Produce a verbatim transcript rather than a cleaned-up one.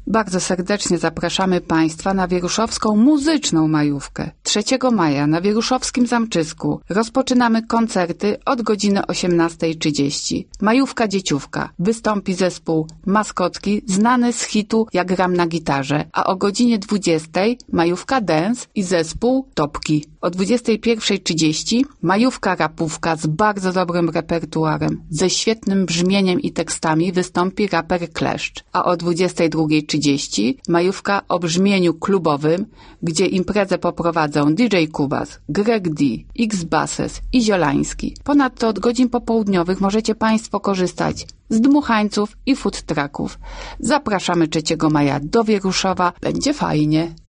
Bardzo serdecznie zapraszamy Państwa na wieruszowską muzyczną majówkę. trzeciego maja na Wieruszowskim Zamczysku rozpoczynamy koncerty od godziny osiemnastej trzydzieści. Majówka Dzieciówka. Wystąpi zespół Maskotki, znany z hitu Jak gram na gitarze, a o godzinie dwudziestej Majówka Dance i zespół Topki. O dwudziestej pierwszej trzydzieści Majówka Rapówka z bardzo dobrym repertuarem, ze świetnym brzmieniem i tekstami wystąpi raper Kleszcz, a o dwudziestej drugiej trzydzieści Majówka o brzmieniu klubowym, gdzie imprezę poprowadzą D J Kubas, Greg D, X-Basses i Ziolański. Ponadto od godzin popołudniowych możecie Państwo korzystać z dmuchańców i food trucków. Zapraszamy trzeciego maja do Wieruszowa, będzie fajnie.